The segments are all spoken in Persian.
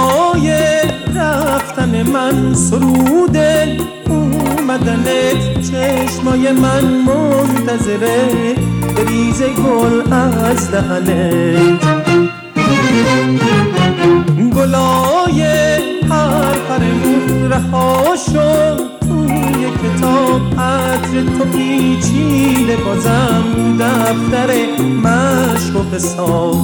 گلای رفتن من سرود اومدنت، چشمای من منتظره بریز گل از دهنت. گلای پرپرمون رها شد توی کتاب، عطر تو پیچیده بازم دفتر مشق و حساب.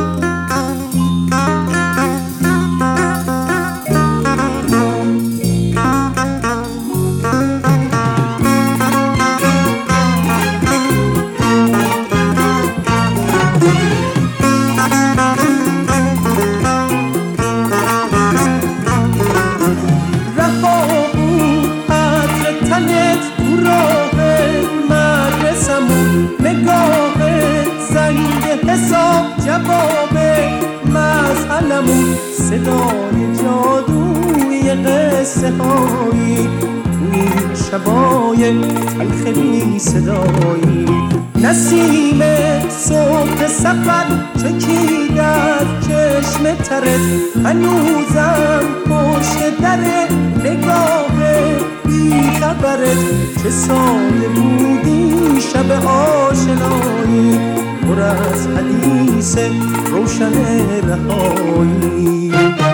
حساب جواب مسئلمون، صدای جادوی قصه هایی توی شبای تلخ بی صدایی. نسیم صبح سفر چکید از چشم ترت، هنوزم پشت در نگاه بی خبرت. چه ساده بودی شب آشنایی، پر از حدیث روشن رهایی.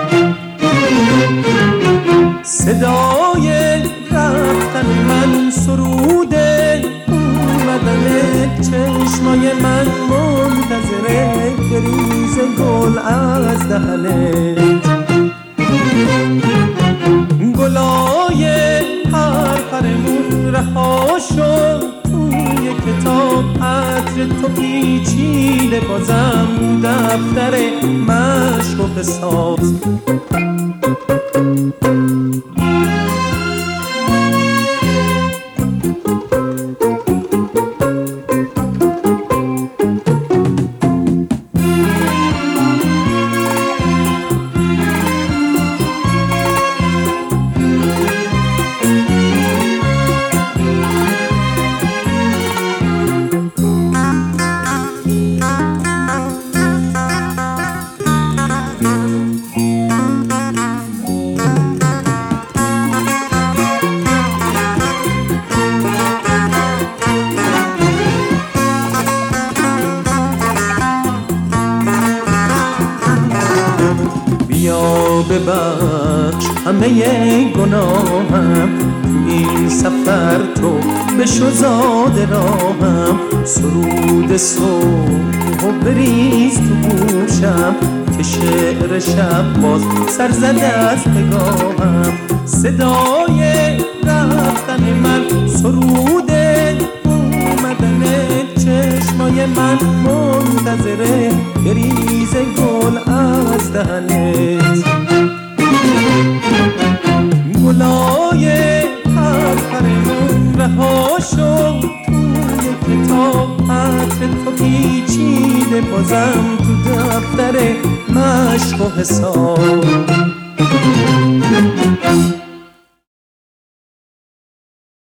صدای رفتن من سرود اومدن، چشمای من منتظره بریز گل از دهنت. گلای پرپرمون رها شد توی کتاب، عطر تو پیچیده بازم دفتر مشق و حساب. بیا ببخش همه گناهم، تو این سفر تو بشو زاد راهم. سرود صبح و بریز تو گوشم، که شعر شب باز سر زده از پگاهم. صدای رفتن من سرود اومدن، چشمای من منتظره بریز گل از دهنت. گلای پرپرمون رها شد توی کتاب، عطر تو پیچیده بازم تو دفتر مشق و حساب.